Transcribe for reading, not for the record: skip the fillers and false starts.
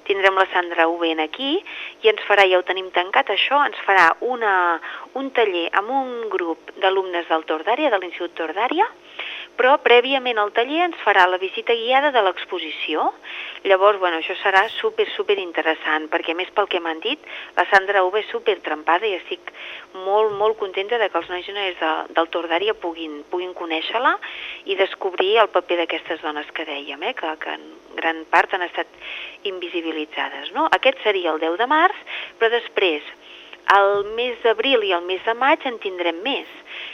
tindrem la Sandra Ubén aquí i ens farà, ja ho tenim tancat això, ens farà un taller amb un grup d'alumnes del Tordària, de l'Institut Tordària, però prèviament al taller ens farà la visita guiada de l'exposició. Llavors, bueno, això serà super interessant, perquè a més pel que m'han dit, la Sandra Ubén és super trempada i estic molt contenta de que els nois i noies del Tordària puguin conèixer-la i descobrir el paper d'aquestes dones que dèiem, que en gran part han estat invisibilitzades, no? Aquest seria el 10 de març, però després, el mes d'abril i el mes de maig en tindrem més.